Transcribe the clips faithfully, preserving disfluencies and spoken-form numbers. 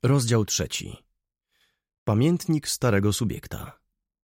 Rozdział trzeci. Pamiętnik starego subiekta.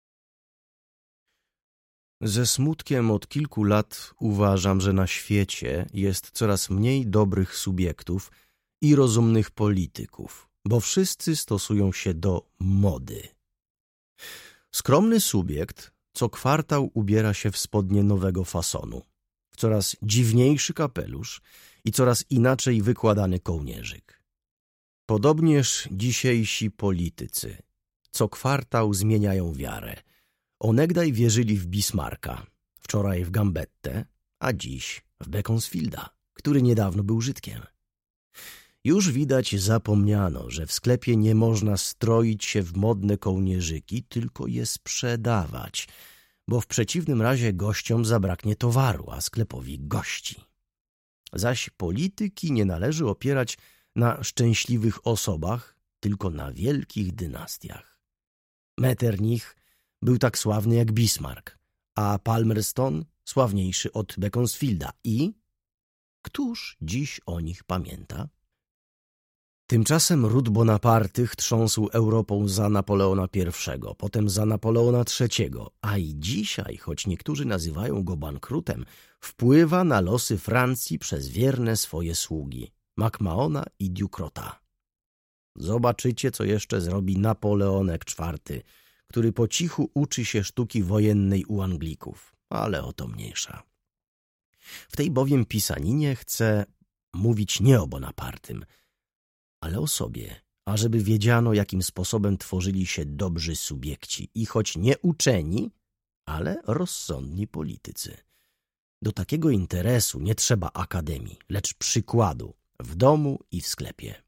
Ze smutkiem od kilku lat uważam, że na świecie jest coraz mniej dobrych subiektów i rozumnych polityków, bo wszyscy stosują się do mody. Skromny subiekt co kwartał ubiera się w spodnie nowego fasonu, w coraz dziwniejszy kapelusz i coraz inaczej wykładany kołnierzyk. Podobnież dzisiejsi politycy co kwartał zmieniają wiarę. Onegdaj wierzyli w Bismarcka, wczoraj w Gambettę, a dziś w Beaconsfielda, który niedawno był Żydkiem. Już widać zapomniano, że w sklepie nie można stroić się w modne kołnierzyki, tylko je sprzedawać, bo w przeciwnym razie gościom zabraknie towaru, a sklepowi gości. Zaś polityki nie należy opierać na szczęśliwych osobach, tylko na wielkich dynastiach. Metternich był tak sławny jak Bismarck, a Palmerston sławniejszy od Beaconsfielda i któż dziś o nich pamięta? Tymczasem ród Bonapartych trząsł Europą za Napoleona pierwszego, potem za Napoleona trzeciego, a i dzisiaj, choć niektórzy nazywają go bankrutem, wpływa na losy Francji przez wierne swoje sługi, MacMahona i Ducrota. Zobaczycie, co jeszcze zrobi Napoleonek czwarty, który po cichu uczy się sztuki wojennej u Anglików, ale o to mniejsza. W tej bowiem pisaninie chcę mówić nie o Bonapartym, ale o sobie, ażeby wiedziano, jakim sposobem tworzyli się dobrzy subiekci i choć nie uczeni, ale rozsądni politycy. Do takiego interesu nie trzeba akademii, lecz przykładu w domu i w sklepie.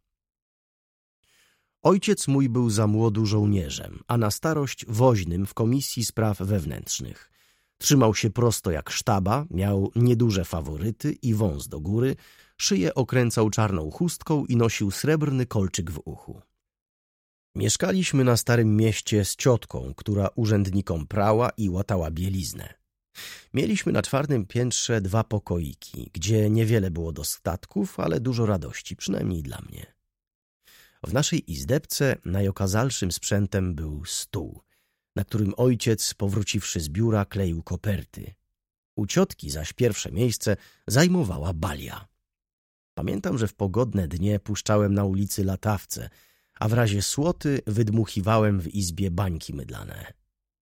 Ojciec mój był za młodu żołnierzem, a na starość woźnym w Komisji Spraw Wewnętrznych. Trzymał się prosto jak sztaba, miał nieduże faworyty i wąs do góry, szyję okręcał czarną chustką i nosił srebrny kolczyk w uchu. Mieszkaliśmy na Starym Mieście z ciotką, która urzędnikom prała i łatała bieliznę. Mieliśmy na czwartym piętrze dwa pokoiki, gdzie niewiele było dostatków, ale dużo radości, przynajmniej dla mnie. W naszej izdebce najokazalszym sprzętem był stół, na którym ojciec, powróciwszy z biura, kleił koperty. U ciotki zaś pierwsze miejsce zajmowała balia. Pamiętam, że w pogodne dnie puszczałem na ulicy latawce, a w razie słoty wydmuchiwałem w izbie bańki mydlane.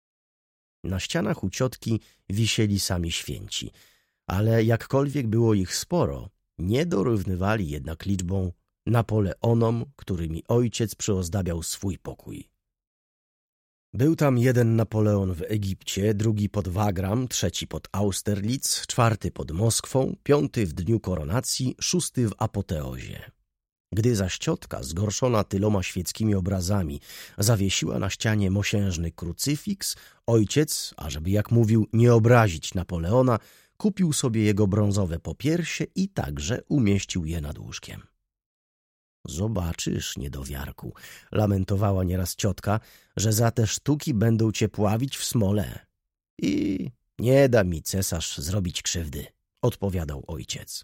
Na ścianach u ciotki wisieli sami święci, ale jakkolwiek było ich sporo, nie dorównywali jednak liczbą Napoleonom, którymi ojciec przyozdabiał swój pokój. Był tam jeden Napoleon w Egipcie, drugi pod Wagram, trzeci pod Austerlitz, czwarty pod Moskwą, piąty w dniu koronacji, szósty w apoteozie. Gdy zaś ciotka, zgorszona tyloma świeckimi obrazami, zawiesiła na ścianie mosiężny krucyfiks, ojciec, ażeby jak mówił nie obrazić Napoleona, kupił sobie jego brązowe popiersie i także umieścił je nad łóżkiem. Zobaczysz, niedowiarku, lamentowała nieraz ciotka, że za te sztuki będą cię pławić w smole. I nie da mi cesarz zrobić krzywdy, odpowiadał ojciec.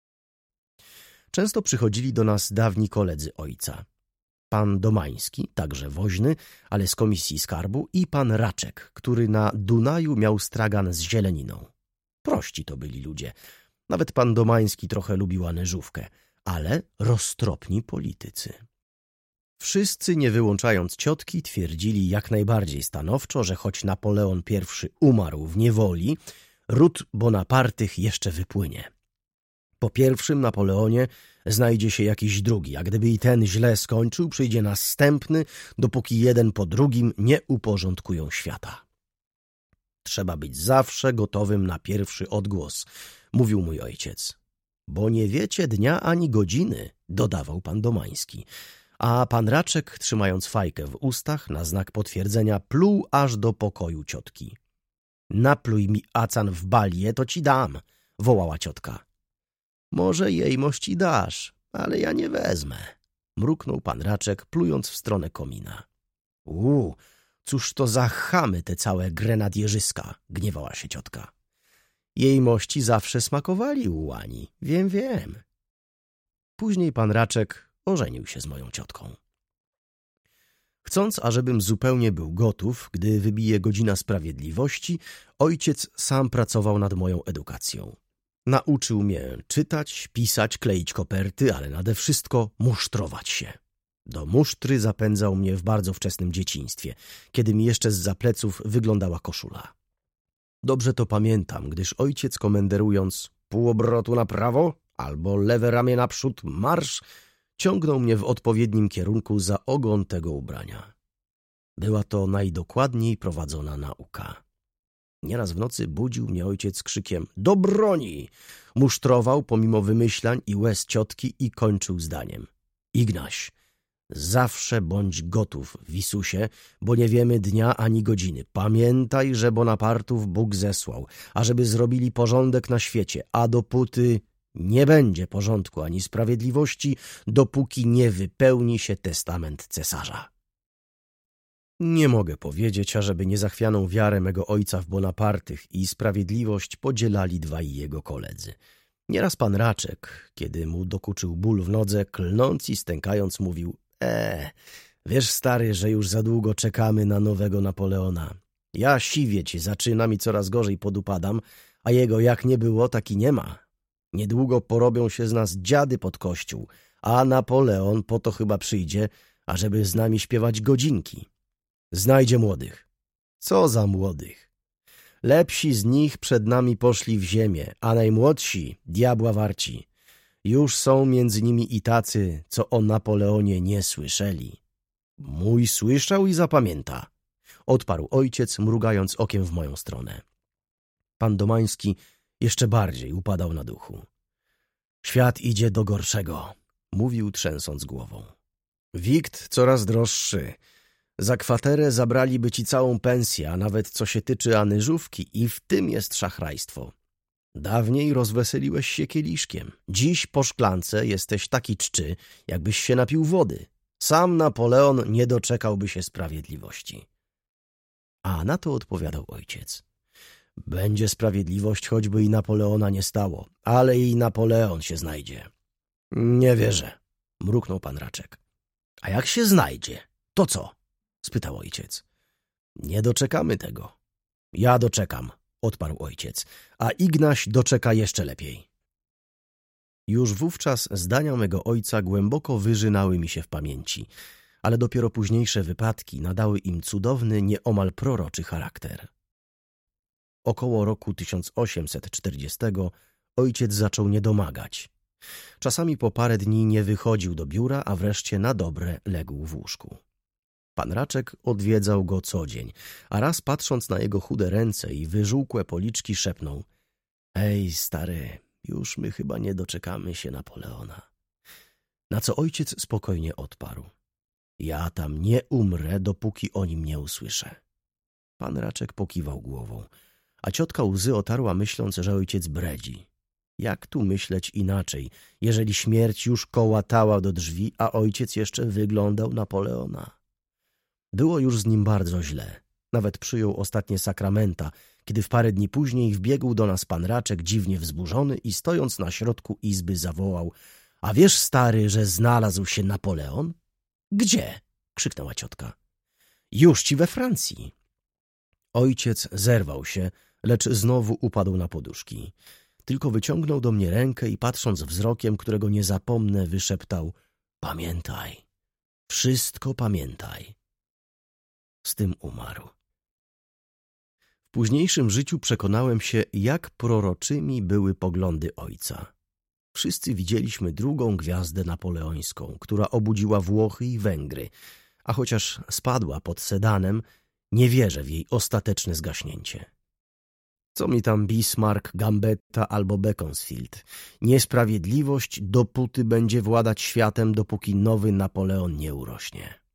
Często przychodzili do nas dawni koledzy ojca. Pan Domański, także woźny, ale z Komisji Skarbu, i pan Raczek, który na Dunaju miał stragan z zieleniną. Prości to byli ludzie. Nawet pan Domański trochę lubił anyżówkę, ale roztropni politycy. Wszyscy, nie wyłączając ciotki, twierdzili jak najbardziej stanowczo, że choć Napoleon pierwszy umarł w niewoli, ród Bonapartych jeszcze wypłynie. Po pierwszym Napoleonie znajdzie się jakiś drugi, a gdyby i ten źle skończył, przyjdzie następny, dopóki jeden po drugim nie uporządkują świata. Trzeba być zawsze gotowym na pierwszy odgłos, mówił mój ojciec. Bo nie wiecie dnia ani godziny, dodawał pan Domański, a pan Raczek, trzymając fajkę w ustach, na znak potwierdzenia pluł aż do pokoju ciotki. Napluj mi acan w balię, to ci dam, wołała ciotka. Może jejmości dasz, ale ja nie wezmę, mruknął pan Raczek, plując w stronę komina. Uuu, cóż to za chamy te całe grenadierzyska, gniewała się ciotka. Jejmości zawsze smakowali u łani, wiem, wiem. Później pan Raczek ożenił się z moją ciotką. Chcąc, ażebym zupełnie był gotów, gdy wybije godzina sprawiedliwości, ojciec sam pracował nad moją edukacją. Nauczył mnie czytać, pisać, kleić koperty, ale nade wszystko musztrować się. Do musztry zapędzał mnie w bardzo wczesnym dzieciństwie, kiedy mi jeszcze zza pleców wyglądała koszula. Dobrze to pamiętam, gdyż ojciec, komenderując pół obrotu na prawo albo lewe ramię naprzód, marsz, ciągnął mnie w odpowiednim kierunku za ogon tego ubrania. Była to najdokładniej prowadzona nauka. Nieraz w nocy budził mnie ojciec krzykiem – do broni! Musztrował pomimo wymyślań i łez ciotki i kończył zdaniem – Ignaś, zawsze bądź gotów, Wisusie, bo nie wiemy dnia ani godziny. Pamiętaj, że Bonapartów Bóg zesłał, ażeby zrobili porządek na świecie, a dopóty nie będzie porządku ani sprawiedliwości, dopóki nie wypełni się testament cesarza. Nie mogę powiedzieć, ażeby niezachwianą wiarę mego ojca w Bonapartych i sprawiedliwość podzielali dwaj jego koledzy. Nieraz pan Raczek, kiedy mu dokuczył ból w nodze, klnąc i stękając, mówił – e, wiesz, stary, że już za długo czekamy na nowego Napoleona. Ja siwieć zaczynam i coraz gorzej podupadam, a jego jak nie było, tak i nie ma. Niedługo porobią się z nas dziady pod kościół, a Napoleon po to chyba przyjdzie, ażeby z nami śpiewać godzinki. Znajdzie młodych. Co za młodych? Lepsi z nich przed nami poszli w ziemię, a najmłodsi diabła warci. Już są między nimi i tacy, co o Napoleonie nie słyszeli. Mój słyszał i zapamięta, odparł ojciec, mrugając okiem w moją stronę. Pan Domański jeszcze bardziej upadał na duchu. Świat idzie do gorszego, mówił, trzęsąc głową. Wikt coraz droższy. Za kwaterę zabraliby ci całą pensję, a nawet co się tyczy anyżówki, i w tym jest szachrajstwo. Dawniej rozweseliłeś się kieliszkiem. Dziś po szklance jesteś taki czczy, jakbyś się napił wody. Sam Napoleon nie doczekałby się sprawiedliwości. A na to odpowiadał ojciec. Będzie sprawiedliwość, choćby i Napoleona nie stało, ale i Napoleon się znajdzie. Nie wierzę, mruknął pan Raczek. A jak się znajdzie, to co? Spytał ojciec. Nie doczekamy tego. Ja doczekam, odparł ojciec, a Ignaś doczeka jeszcze lepiej. Już wówczas zdania mego ojca głęboko wyżynały mi się w pamięci, ale dopiero późniejsze wypadki nadały im cudowny, nieomal proroczy charakter. Około roku tysiąc osiemset czterdziestego ojciec zaczął niedomagać. Czasami po parę dni nie wychodził do biura, a wreszcie na dobre legł w łóżku. Pan Raczek odwiedzał go co dzień, a raz patrząc na jego chude ręce i wyżółkłe policzki szepnął – Ej, stary, już my chyba nie doczekamy się Napoleona. Na co ojciec spokojnie odparł – Ja tam nie umrę, dopóki o nim nie usłyszę. Pan Raczek pokiwał głową, a ciotka łzy otarła, myśląc, że ojciec bredzi. Jak tu myśleć inaczej, jeżeli śmierć już kołatała do drzwi, a ojciec jeszcze wyglądał Napoleona? Było już z nim bardzo źle. Nawet przyjął ostatnie sakramenta, kiedy w parę dni później wbiegł do nas pan Raczek dziwnie wzburzony i stojąc na środku izby zawołał – A wiesz, stary, że znalazł się Napoleon? – Gdzie? – krzyknęła ciotka. – Już ci we Francji. Ojciec zerwał się, lecz znowu upadł na poduszki. Tylko wyciągnął do mnie rękę i patrząc wzrokiem, którego nie zapomnę, wyszeptał – Pamiętaj, wszystko pamiętaj. Z tym umarł. W późniejszym życiu przekonałem się, jak proroczymi były poglądy ojca. Wszyscy widzieliśmy drugą gwiazdę napoleońską, która obudziła Włochy i Węgry, a chociaż spadła pod Sedanem, nie wierzę w jej ostateczne zgaśnięcie. Co mi tam Bismarck, Gambetta albo Beaconsfield? Niesprawiedliwość dopóty będzie władać światem, dopóki nowy Napoleon nie urośnie.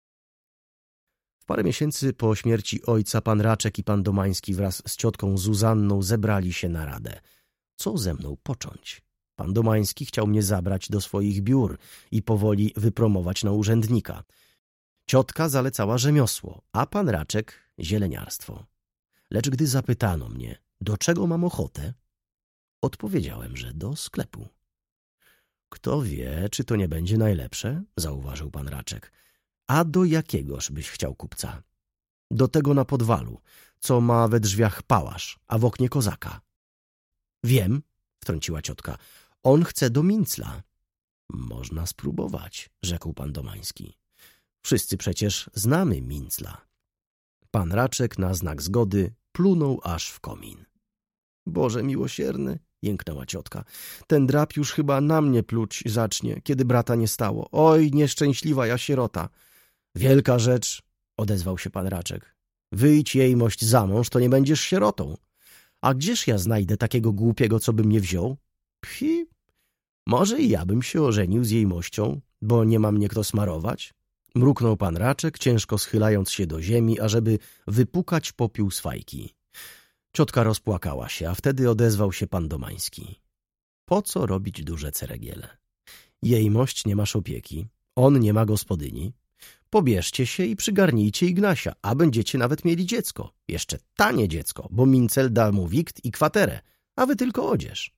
Parę miesięcy po śmierci ojca pan Raczek i pan Domański wraz z ciotką Zuzanną zebrali się na radę. Co ze mną począć? Pan Domański chciał mnie zabrać do swoich biur i powoli wypromować na urzędnika. Ciotka zalecała rzemiosło, a pan Raczek zieleniarstwo. Lecz gdy zapytano mnie, do czego mam ochotę, odpowiedziałem, że do sklepu. Kto wie, czy to nie będzie najlepsze? Zauważył pan Raczek. A do jakiegoż byś chciał kupca? Do tego na podwalu, co ma we drzwiach pałasz, a w oknie kozaka. Wiem, wtrąciła ciotka, on chce do Mincla. Można spróbować, rzekł pan Domański. Wszyscy przecież znamy Mincla. Pan Raczek na znak zgody plunął aż w komin. Boże miłosierny, jęknęła ciotka, ten drap już chyba na mnie pluć zacznie, kiedy brata nie stało. Oj, nieszczęśliwa ja sierota. Wielka rzecz, odezwał się pan Raczek. Wyjdź jejmość za mąż, to nie będziesz sierotą. A gdzież ja znajdę takiego głupiego, co by mnie wziął? Phi, może i ja bym się ożenił z jejmością, bo nie ma mnie kto smarować. Mruknął pan Raczek, ciężko schylając się do ziemi, ażeby wypukać popiół z fajki. Ciotka rozpłakała się, a wtedy odezwał się pan Domański. Po co robić duże ceregiele? Jejmość nie masz opieki, on nie ma gospodyni. Pobierzcie się i przygarnijcie Ignasia, a będziecie nawet mieli dziecko. Jeszcze tanie dziecko, bo Mincel da mu wikt i kwaterę, a wy tylko odzież.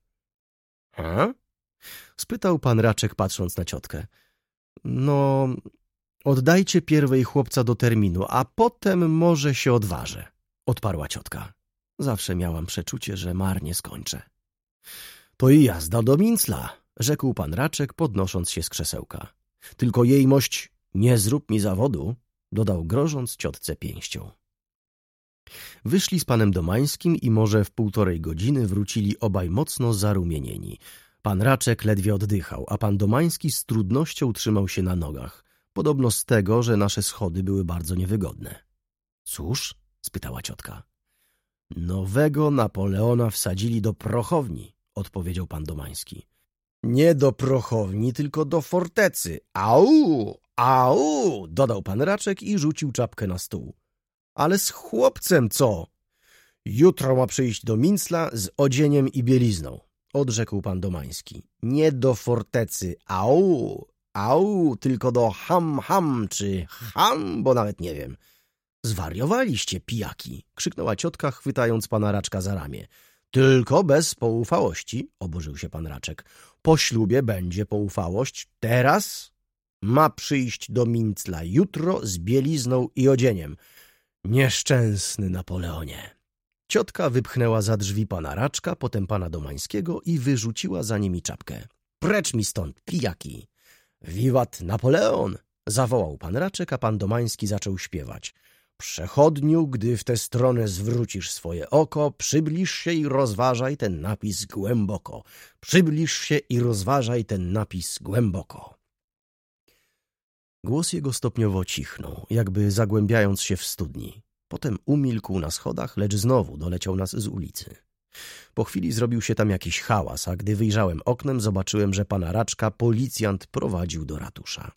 Ha? Spytał pan Raczek, patrząc na ciotkę. No, oddajcie pierwej chłopca do terminu, a potem może się odważę, odparła ciotka. Zawsze miałam przeczucie, że marnie skończę. To i jazda do Mincla, rzekł pan Raczek, podnosząc się z krzesełka. Tylko jejmość nie zrób mi zawodu, dodał, grożąc ciotce pięścią. Wyszli z panem Domańskim i może w półtorej godziny wrócili obaj mocno zarumienieni. Pan Raczek ledwie oddychał, a pan Domański z trudnością trzymał się na nogach. Podobno z tego, że nasze schody były bardzo niewygodne. Cóż? Spytała ciotka. Nowego Napoleona wsadzili do prochowni, odpowiedział pan Domański. Nie do prochowni, tylko do fortecy. Au, au, dodał pan Raczek i rzucił czapkę na stół. Ale z chłopcem co? Jutro ma przyjść do Mincla z odzieniem i bielizną, odrzekł pan Domański. Nie do fortecy, au, au, tylko do ham, ham, czy ham, bo nawet nie wiem. Zwariowaliście, pijaki, krzyknęła ciotka, chwytając pana Raczka za ramię. Tylko bez poufałości, oburzył się pan Raczek. Po ślubie będzie poufałość. Teraz ma przyjść do Mincla jutro z bielizną i odzieniem. Nieszczęsny Napoleonie. Ciotka wypchnęła za drzwi pana Raczka, potem pana Domańskiego i wyrzuciła za nimi czapkę. Precz mi stąd, pijaki. Wiwat Napoleon! Zawołał pan Raczek, a pan Domański zaczął śpiewać. Przechodniu, gdy w tę stronę zwrócisz swoje oko, przybliż się i rozważaj ten napis głęboko. Przybliż się i rozważaj ten napis głęboko. Głos jego stopniowo cichnął, jakby zagłębiając się w studni. Potem umilkł na schodach, lecz znowu doleciał nas z ulicy. Po chwili zrobił się tam jakiś hałas, a gdy wyjrzałem oknem, zobaczyłem, że pana Raczka policjant prowadził do ratusza.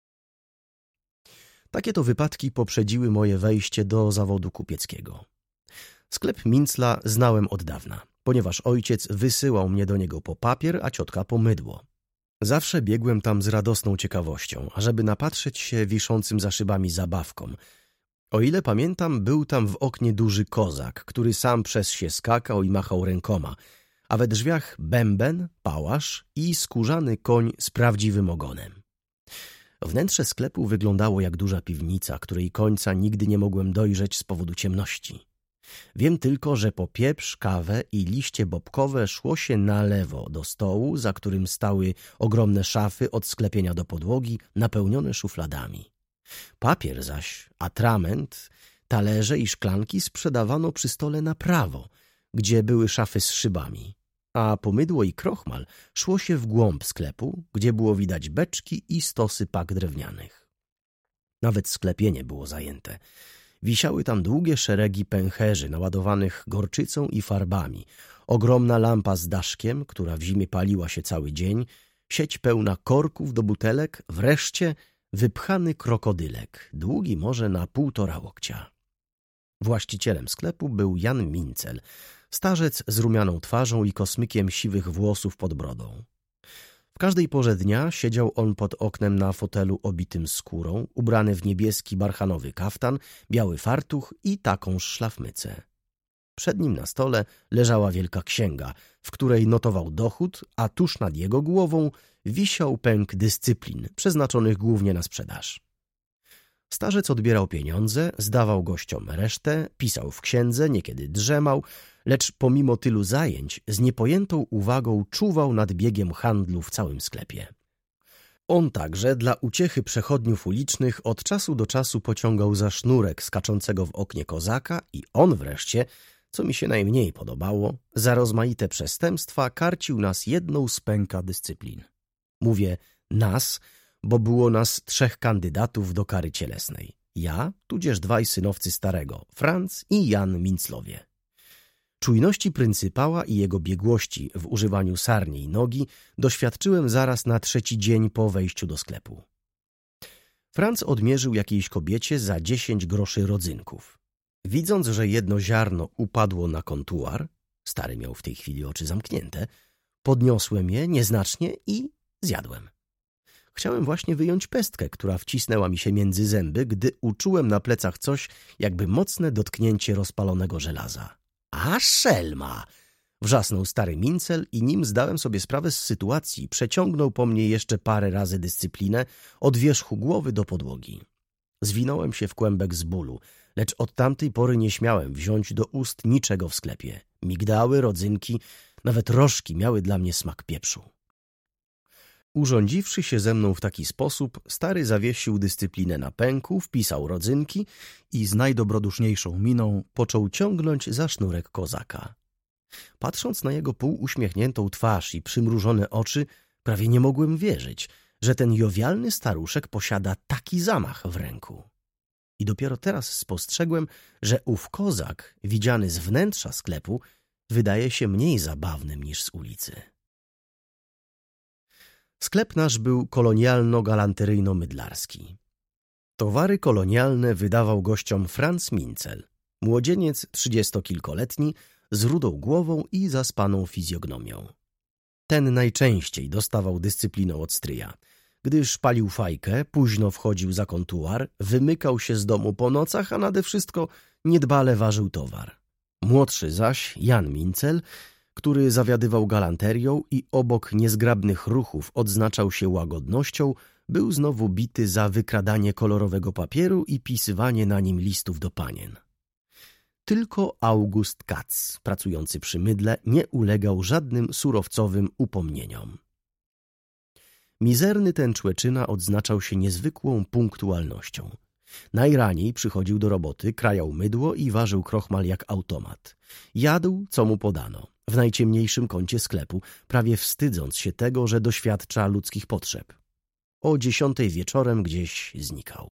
Takie to wypadki poprzedziły moje wejście do zawodu kupieckiego. Sklep Mincla znałem od dawna, ponieważ ojciec wysyłał mnie do niego po papier, a ciotka po mydło. Zawsze biegłem tam z radosną ciekawością, ażeby napatrzeć się wiszącym za szybami zabawkom. O ile pamiętam, był tam w oknie duży kozak, który sam przez się skakał i machał rękoma, a we drzwiach bęben, pałasz i skórzany koń z prawdziwym ogonem. Wnętrze sklepu wyglądało jak duża piwnica, której końca nigdy nie mogłem dojrzeć z powodu ciemności. Wiem tylko, że po pieprz, kawę i liście bobkowe szło się na lewo do stołu, za którym stały ogromne szafy od sklepienia do podłogi, napełnione szufladami. Papier zaś, atrament, talerze i szklanki sprzedawano przy stole na prawo, gdzie były szafy z szybami, a po mydło i krochmal szło się w głąb sklepu, gdzie było widać beczki i stosy pak drewnianych. Nawet sklepienie było zajęte. Wisiały tam długie szeregi pęcherzy naładowanych gorczycą i farbami, ogromna lampa z daszkiem, która w zimie paliła się cały dzień, sieć pełna korków do butelek, wreszcie wypchany krokodylek, długi może na półtora łokcia. Właścicielem sklepu był Jan Mincel, starzec z rumianą twarzą i kosmykiem siwych włosów pod brodą. W każdej porze dnia siedział on pod oknem na fotelu obitym skórą, ubrany w niebieski barchanowy kaftan, biały fartuch i takąż szlafmycę. Przed nim na stole leżała wielka księga, w której notował dochód, a tuż nad jego głową wisiał pęk dyscyplin, przeznaczonych głównie na sprzedaż. Starzec odbierał pieniądze, zdawał gościom resztę, pisał w księdze, niekiedy drzemał, lecz pomimo tylu zajęć z niepojętą uwagą czuwał nad biegiem handlu w całym sklepie. On także dla uciechy przechodniów ulicznych od czasu do czasu pociągał za sznurek skaczącego w oknie kozaka i on wreszcie, co mi się najmniej podobało, za rozmaite przestępstwa karcił nas jedną z pęka dyscyplin. Mówię nas, bo było nas trzech kandydatów do kary cielesnej. Ja, tudzież dwaj synowcy starego, Franz i Jan Minclowie. Czujności pryncypała i jego biegłości w używaniu sarniej nogi doświadczyłem zaraz na trzeci dzień po wejściu do sklepu. Franz odmierzył jakiejś kobiecie za dziesięć groszy rodzynków. Widząc, że jedno ziarno upadło na kontuar, stary miał w tej chwili oczy zamknięte, podniosłem je nieznacznie i zjadłem. Chciałem właśnie wyjąć pestkę, która wcisnęła mi się między zęby, gdy uczułem na plecach coś, jakby mocne dotknięcie rozpalonego żelaza. A szelma! Wrzasnął stary Mincel i nim zdałem sobie sprawę z sytuacji, przeciągnął po mnie jeszcze parę razy dyscyplinę od wierzchu głowy do podłogi. Zwinąłem się w kłębek z bólu, lecz od tamtej pory nie śmiałem wziąć do ust niczego w sklepie. Migdały, rodzynki, nawet rożki miały dla mnie smak pieprzu. Urządziwszy się ze mną w taki sposób, stary zawiesił dyscyplinę na pęku, wpisał rodzynki i z najdobroduszniejszą miną począł ciągnąć za sznurek kozaka. Patrząc na jego półuśmiechniętą twarz i przymrużone oczy, prawie nie mogłem wierzyć, że ten jowialny staruszek posiada taki zamach w ręku. I dopiero teraz spostrzegłem, że ów kozak, widziany z wnętrza sklepu, wydaje się mniej zabawnym niż z ulicy. Sklep nasz był kolonialno-galanteryjno-mydlarski. Towary kolonialne wydawał gościom Franz Mincel, młodzieniec trzydziestokilkoletni, z rudą głową i zaspaną fizjognomią. Ten najczęściej dostawał dyscyplinę od stryja, gdyż palił fajkę, późno wchodził za kontuar, wymykał się z domu po nocach, a nade wszystko niedbale ważył towar. Młodszy zaś, Jan Mincel, który zawiadywał galanterią i obok niezgrabnych ruchów odznaczał się łagodnością, był znowu bity za wykradanie kolorowego papieru i pisywanie na nim listów do panien. Tylko August Katz, pracujący przy mydle, nie ulegał żadnym surowcowym upomnieniom. Mizerny ten człeczyna odznaczał się niezwykłą punktualnością. Najraniej przychodził do roboty, krajał mydło i ważył krochmal jak automat. Jadł, co mu podano, w najciemniejszym kącie sklepu, prawie wstydząc się tego, że doświadcza ludzkich potrzeb. O dziesiątej wieczorem gdzieś znikał.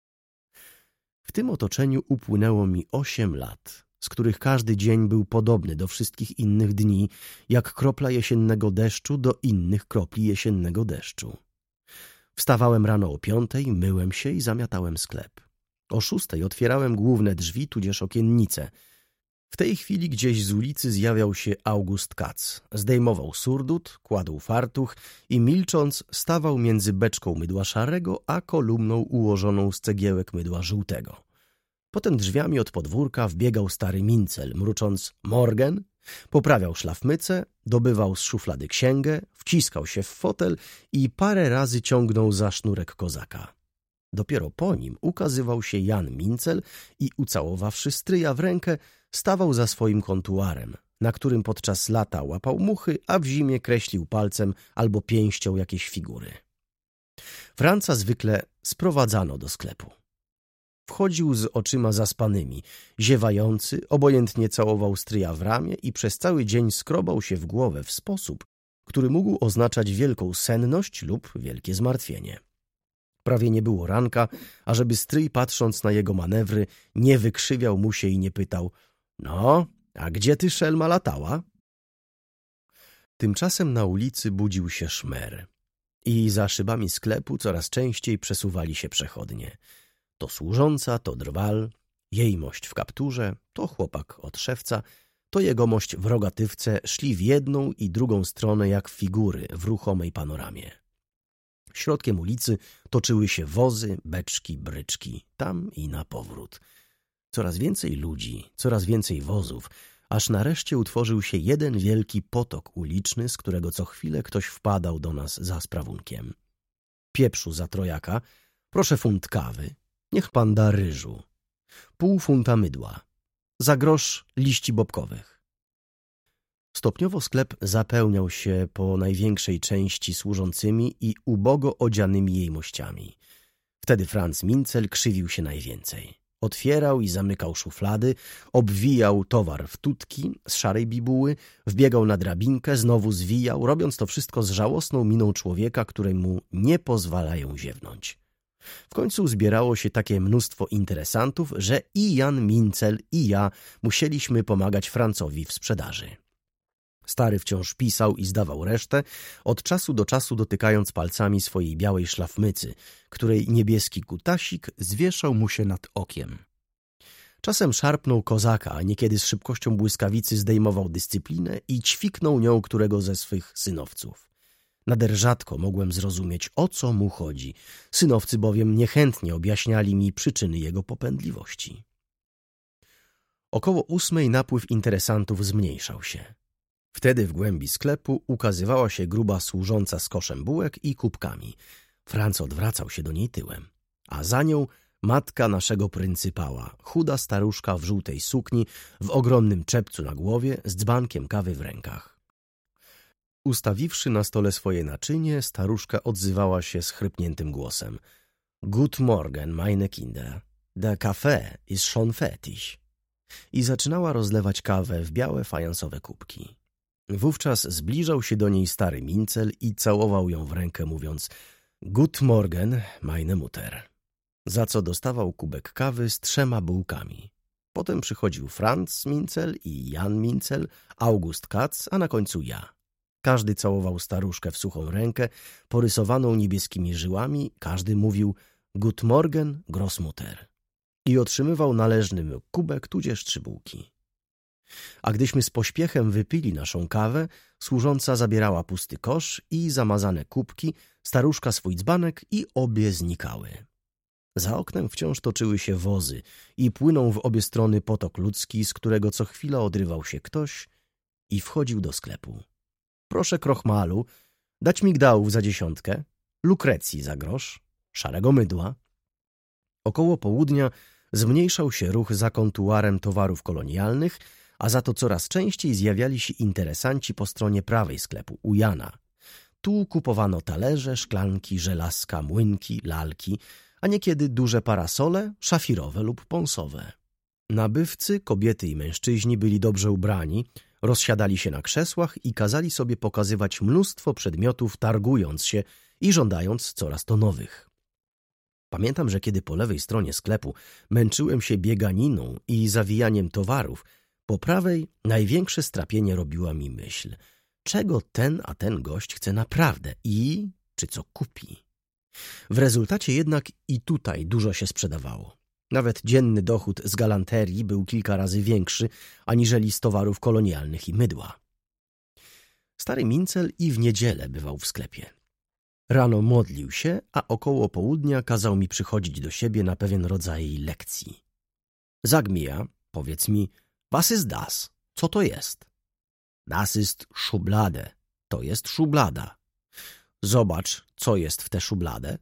W tym otoczeniu upłynęło mi osiem lat, z których każdy dzień był podobny do wszystkich innych dni, jak kropla jesiennego deszczu do innych kropli jesiennego deszczu. Wstawałem rano o piątej, myłem się i zamiatałem sklep. O szóstej otwierałem główne drzwi, tudzież okiennice. W tej chwili gdzieś z ulicy zjawiał się August Katz. Zdejmował surdut, kładł fartuch i milcząc stawał między beczką mydła szarego a kolumną ułożoną z cegiełek mydła żółtego. Potem drzwiami od podwórka wbiegał stary Mincel, mrucząc „Morgen”, poprawiał szlafmycę, dobywał z szuflady księgę, wciskał się w fotel i parę razy ciągnął za sznurek kozaka. Dopiero po nim ukazywał się Jan Mincel i ucałowawszy stryja w rękę, stawał za swoim kontuarem, na którym podczas lata łapał muchy, a w zimie kreślił palcem albo pięścią jakieś figury. Franca zwykle sprowadzano do sklepu. Wchodził z oczyma zaspanymi, ziewający, obojętnie całował stryja w ramię i przez cały dzień skrobał się w głowę w sposób, który mógł oznaczać wielką senność lub wielkie zmartwienie. Prawie nie było ranka, ażeby stryj, patrząc na jego manewry, nie wykrzywiał mu się i nie pytał: „No, a gdzie ty, szelma, latała?” Tymczasem na ulicy budził się szmer i za szybami sklepu coraz częściej przesuwali się przechodnie. To służąca, to drwal, jejmość w kapturze, to chłopak od szewca, to jegomość w rogatywce szli w jedną i drugą stronę jak figury w ruchomej panoramie. Środkiem ulicy toczyły się wozy, beczki, bryczki, tam i na powrót. Coraz więcej ludzi, coraz więcej wozów, aż nareszcie utworzył się jeden wielki potok uliczny, z którego co chwilę ktoś wpadał do nas za sprawunkiem. Pieprzu za trojaka, proszę funt kawy. Niech pan da ryżu. Pół funta mydła. Za grosz liści bobkowych. Stopniowo sklep zapełniał się po największej części służącymi i ubogo odzianymi jejmościami. Wtedy Franz Mincel krzywił się najwięcej. Otwierał i zamykał szuflady, obwijał towar w tutki z szarej bibuły, wbiegał na drabinkę, znowu zwijał, robiąc to wszystko z żałosną miną człowieka, któremu nie pozwalają ziewnąć. W końcu zbierało się takie mnóstwo interesantów, że i Jan Mincel, i ja musieliśmy pomagać Francowi w sprzedaży. Stary wciąż pisał i zdawał resztę, od czasu do czasu dotykając palcami swojej białej szlafmycy, której niebieski kutasik zwieszał mu się nad okiem. Czasem szarpnął kozaka, a niekiedy z szybkością błyskawicy zdejmował dyscyplinę i ćwiknął nią którego ze swych synowców. Nader rzadko mogłem zrozumieć, o co mu chodzi. Synowcy bowiem niechętnie objaśniali mi przyczyny jego popędliwości. Około ósmej napływ interesantów zmniejszał się. Wtedy w głębi sklepu ukazywała się gruba służąca z koszem bułek i kubkami. Franz odwracał się do niej tyłem, a za nią matka naszego pryncypała, chuda staruszka w żółtej sukni, w ogromnym czepcu na głowie, z dzbankiem kawy w rękach. Ustawiwszy na stole swoje naczynie, staruszka odzywała się schrypniętym głosem. Gut Morgen, meine Kinder. Der Kaffee ist schon fertig. I zaczynała rozlewać kawę w białe fajansowe kubki. Wówczas zbliżał się do niej stary Mincel i całował ją w rękę, mówiąc Gut Morgen, meine Mutter. Za co dostawał kubek kawy z trzema bułkami. Potem przychodził Franz Mincel i Jan Mincel, August Katz, a na końcu ja. Każdy całował staruszkę w suchą rękę, porysowaną niebieskimi żyłami, każdy mówił Gut Morgen, Großmutter i otrzymywał należny kubek tudzież trzy bułki. A gdyśmy z pośpiechem wypili naszą kawę, służąca zabierała pusty kosz i zamazane kubki, staruszka swój dzbanek i obie znikały. Za oknem wciąż toczyły się wozy i płynął w obie strony potok ludzki, z którego co chwila odrywał się ktoś i wchodził do sklepu. Proszę krochmalu, dać migdałów za dziesiątkę, lukrecji za grosz, szarego mydła. Około południa zmniejszał się ruch za kontuarem towarów kolonialnych, a za to coraz częściej zjawiali się interesanci po stronie prawej sklepu, u Jana. Tu kupowano talerze, szklanki, żelazka, młynki, lalki, a niekiedy duże parasole, szafirowe lub pąsowe. Nabywcy, kobiety i mężczyźni byli dobrze ubrani, rozsiadali się na krzesłach i kazali sobie pokazywać mnóstwo przedmiotów, targując się i żądając coraz to nowych. Pamiętam, że kiedy po lewej stronie sklepu męczyłem się bieganiną i zawijaniem towarów, po prawej największe strapienie robiła mi myśl, czego ten a ten gość chce naprawdę i czy co kupi. W rezultacie jednak i tutaj dużo się sprzedawało. Nawet dzienny dochód z galanterii był kilka razy większy aniżeli z towarów kolonialnych i mydła. Stary Mincel i w niedzielę bywał w sklepie. Rano modlił się, a około południa kazał mi przychodzić do siebie na pewien rodzaj lekcji. Sag mir, powiedz mi, was ist das? Co to jest? Das ist Schublade. To jest szublada. Zobacz, co jest w tę szubladę.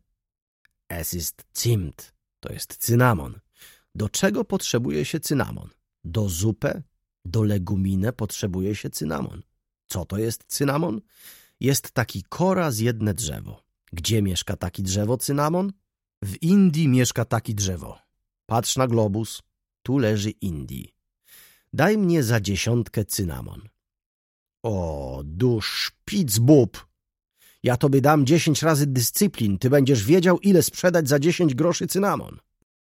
Es ist Zimt. To jest cynamon. Do czego potrzebuje się cynamon? Do zupy? Do leguminę potrzebuje się cynamon. Co to jest cynamon? Jest taki kora z jedne drzewo. Gdzie mieszka taki drzewo cynamon? W Indii mieszka taki drzewo. Patrz na globus. Tu leży Indii. Daj mnie za dziesiątkę cynamon. O, du Spitzbub! Ja tobie dam dziesięć razy dyscyplin. Ty będziesz wiedział, ile sprzedać za dziesięć groszy cynamon.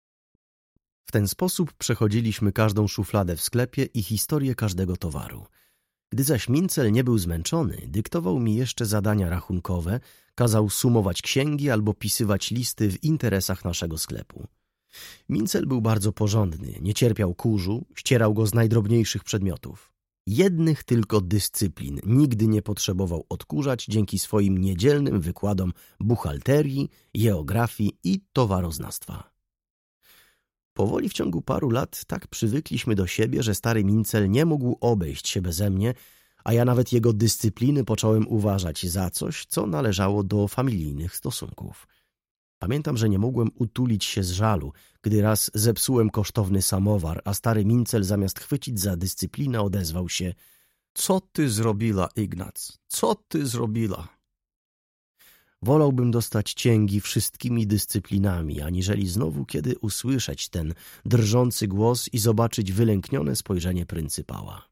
W ten sposób przechodziliśmy każdą szufladę w sklepie i historię każdego towaru. Gdy zaś Mincel nie był zmęczony, dyktował mi jeszcze zadania rachunkowe, kazał sumować księgi albo pisywać listy w interesach naszego sklepu. Mincel był bardzo porządny, nie cierpiał kurzu, ścierał go z najdrobniejszych przedmiotów. Jednych tylko dyscyplin nigdy nie potrzebował odkurzać dzięki swoim niedzielnym wykładom buchalterii, geografii i towaroznawstwa. Powoli w ciągu paru lat tak przywykliśmy do siebie, że stary Mincel nie mógł obejść się beze mnie, a ja nawet jego dyscypliny począłem uważać za coś, co należało do familijnych stosunków. Pamiętam, że nie mogłem utulić się z żalu, gdy raz zepsułem kosztowny samowar, a stary Mincel zamiast chwycić za dyscyplinę odezwał się: co ty zrobiła, Ignac? Co ty zrobiła? Wolałbym dostać cięgi wszystkimi dyscyplinami, aniżeli znowu kiedy usłyszeć ten drżący głos i zobaczyć wylęknione spojrzenie pryncypała.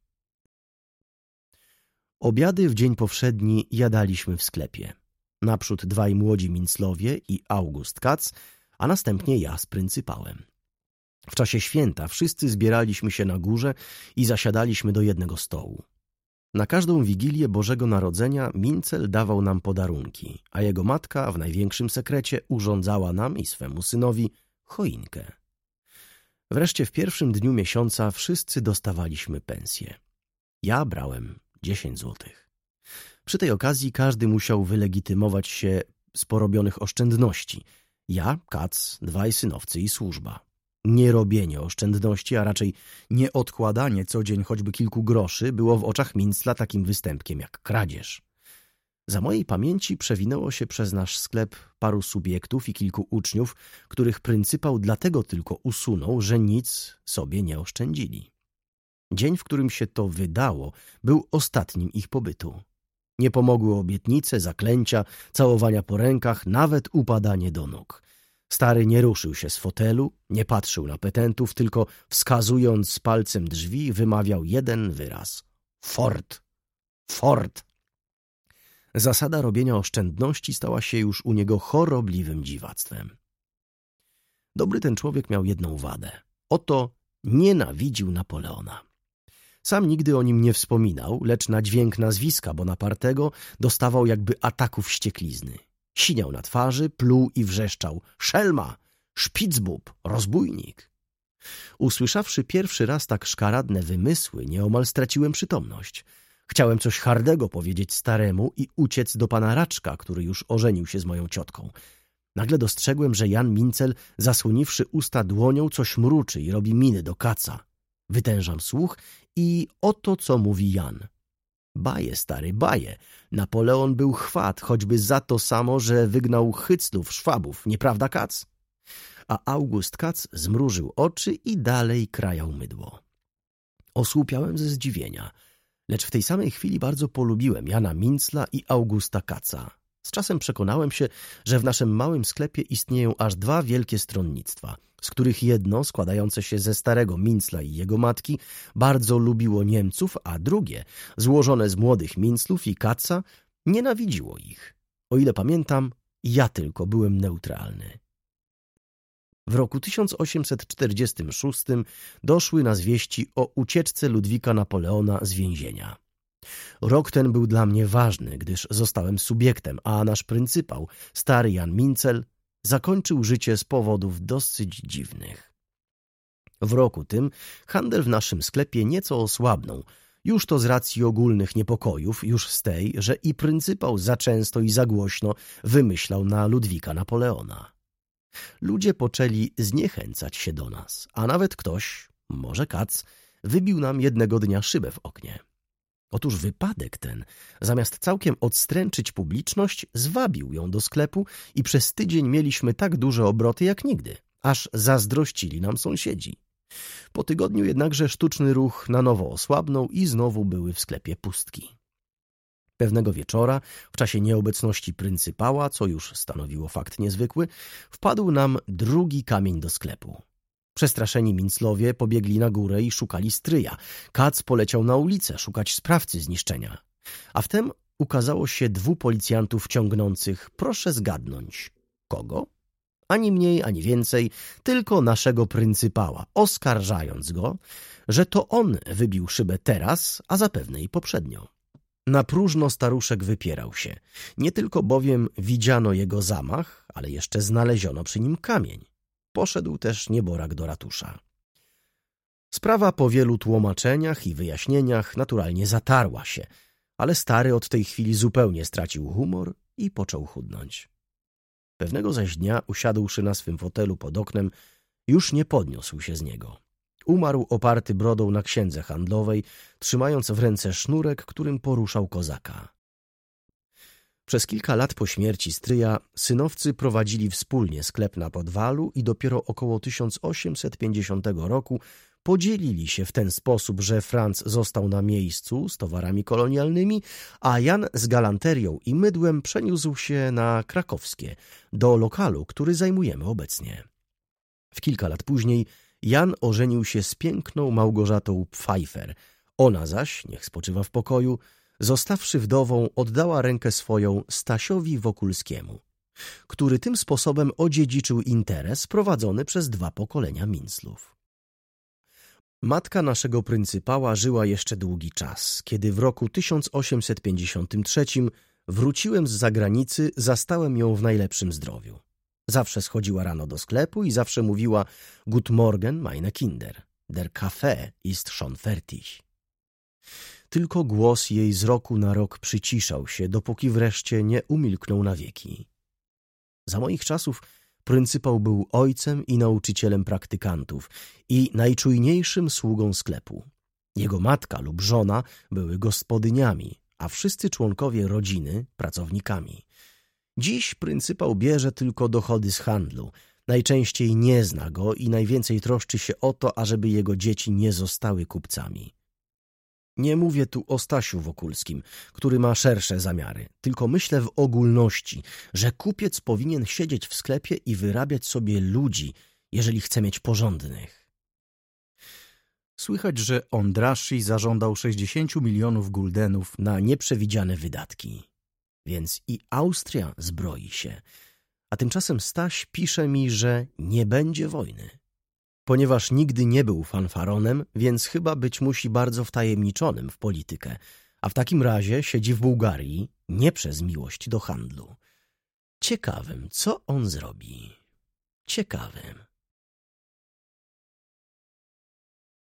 Obiady w dzień powszedni jadaliśmy w sklepie. Naprzód dwaj młodzi Minclowie i August Katz, a następnie ja z pryncypałem. W czasie święta wszyscy zbieraliśmy się na górze i zasiadaliśmy do jednego stołu. Na każdą Wigilię Bożego Narodzenia Mincel dawał nam podarunki, a jego matka w największym sekrecie urządzała nam i swemu synowi choinkę. Wreszcie w pierwszym dniu miesiąca wszyscy dostawaliśmy pensję. Ja brałem dziesięć złotych. Przy tej okazji każdy musiał wylegitymować się z porobionych oszczędności. Ja, Katz, dwaj synowcy i służba. Nie robienie oszczędności, a raczej nie odkładanie co dzień choćby kilku groszy było w oczach Mincla takim występkiem jak kradzież. Za mojej pamięci przewinęło się przez nasz sklep paru subiektów i kilku uczniów, których pryncypał dlatego tylko usunął, że nic sobie nie oszczędzili. Dzień, w którym się to wydało, był ostatnim ich pobytu. Nie pomogły obietnice, zaklęcia, całowania po rękach, nawet upadanie do nóg. Stary nie ruszył się z fotelu, nie patrzył na petentów, tylko wskazując palcem drzwi wymawiał jeden wyraz. Fort! Fort! Zasada robienia oszczędności stała się już u niego chorobliwym dziwactwem. Dobry ten człowiek miał jedną wadę. Oto nienawidził Napoleona. Sam nigdy o nim nie wspominał, lecz na dźwięk nazwiska Bonapartego dostawał jakby ataku wścieklizny. Siniał na twarzy, pluł i wrzeszczał: szelma, szpicbub, rozbójnik. Usłyszawszy pierwszy raz tak szkaradne wymysły, nieomal straciłem przytomność. Chciałem coś hardego powiedzieć staremu i uciec do pana Raczka, który już ożenił się z moją ciotką. Nagle dostrzegłem, że Jan Mincel, zasłoniwszy usta dłonią, coś mruczy i robi miny do Katza. Wytężam słuch i oto co mówi Jan. Baje, stary, baje. Napoleon był chwat, choćby za to samo, że wygnał Hyclów, Szwabów, nieprawda, Katz? A August Katz zmrużył oczy i dalej krajał mydło. Osłupiałem ze zdziwienia, lecz w tej samej chwili bardzo polubiłem Jana Mincla i Augusta Katza. Z czasem przekonałem się, że w naszym małym sklepie istnieją aż dwa wielkie stronnictwa, z których jedno, składające się ze starego Mincla i jego matki, bardzo lubiło Niemców, a drugie, złożone z młodych Minclów i Katza, nienawidziło ich. O ile pamiętam, ja tylko byłem neutralny. W roku tysiąc osiemset czterdziestym szóstym doszły nas wieści o ucieczce Ludwika Napoleona z więzienia. Rok ten był dla mnie ważny, gdyż zostałem subiektem, a nasz pryncypał, stary Jan Mincel, zakończył życie z powodów dosyć dziwnych. W roku tym handel w naszym sklepie nieco osłabnął, już to z racji ogólnych niepokojów, już z tej, że i pryncypał za często i za głośno wymyślał na Ludwika Napoleona. Ludzie poczęli zniechęcać się do nas, a nawet ktoś, może Katz, wybił nam jednego dnia szybę w oknie. Otóż wypadek ten, zamiast całkiem odstręczyć publiczność, zwabił ją do sklepu i przez tydzień mieliśmy tak duże obroty jak nigdy, aż zazdrościli nam sąsiedzi. Po tygodniu jednakże sztuczny ruch na nowo osłabnął i znowu były w sklepie pustki. Pewnego wieczora, w czasie nieobecności pryncypała, co już stanowiło fakt niezwykły, wpadł nam drugi kamień do sklepu. Przestraszeni Minclowie pobiegli na górę i szukali stryja. Katz poleciał na ulicę szukać sprawcy zniszczenia. A wtem ukazało się dwóch policjantów ciągnących, proszę zgadnąć, kogo? Ani mniej, ani więcej, tylko naszego pryncypała, oskarżając go, że to on wybił szybę teraz, a zapewne i poprzednio. Na próżno staruszek wypierał się. Nie tylko bowiem widziano jego zamach, ale jeszcze znaleziono przy nim kamień. Poszedł też nieborak do ratusza. Sprawa po wielu tłumaczeniach i wyjaśnieniach naturalnie zatarła się, ale stary od tej chwili zupełnie stracił humor i począł chudnąć. Pewnego zaś dnia, usiadłszy na swym fotelu pod oknem, już nie podniósł się z niego. Umarł oparty brodą na księdze handlowej, trzymając w ręce sznurek, którym poruszał kozaka. Przez kilka lat po śmierci stryja synowcy prowadzili wspólnie sklep na Podwalu i dopiero około tysiąc osiemset pięćdziesiątego roku podzielili się w ten sposób, że Franz został na miejscu z towarami kolonialnymi, a Jan z galanterią i mydłem przeniósł się na Krakowskie, do lokalu, który zajmujemy obecnie. W kilka lat później Jan ożenił się z piękną Małgorzatą Pfeiffer. Ona zaś, niech spoczywa w pokoju, zostawszy wdową, oddała rękę swoją Stasiowi Wokulskiemu, który tym sposobem odziedziczył interes prowadzony przez dwa pokolenia Minclów. Matka naszego pryncypała żyła jeszcze długi czas. Kiedy w roku tysiąc osiemset pięćdziesiątym trzecim wróciłem z zagranicy, zastałem ją w najlepszym zdrowiu. Zawsze schodziła rano do sklepu i zawsze mówiła: Gut Morgen, meine Kinder, der Kaffee ist schon fertig. Tylko głos jej z roku na rok przyciszał się, dopóki wreszcie nie umilknął na wieki. Za moich czasów pryncypał był ojcem i nauczycielem praktykantów i najczujniejszym sługą sklepu. Jego matka lub żona były gospodyniami, a wszyscy członkowie rodziny pracownikami. Dziś pryncypał bierze tylko dochody z handlu. Najczęściej nie zna go i najwięcej troszczy się o to, ażeby jego dzieci nie zostały kupcami. Nie mówię tu o Stasiu Wokulskim, który ma szersze zamiary, tylko myślę w ogólności, że kupiec powinien siedzieć w sklepie i wyrabiać sobie ludzi, jeżeli chce mieć porządnych. Słychać, że Ondraschi zażądał sześćdziesięciu milionów guldenów na nieprzewidziane wydatki. Więc i Austria zbroi się, a tymczasem Staś pisze mi, że nie będzie wojny. Ponieważ nigdy nie był fanfaronem, więc chyba być musi bardzo wtajemniczonym w politykę, a w takim razie siedzi w Bułgarii nie przez miłość do handlu. Ciekawym, co on zrobi. Ciekawym.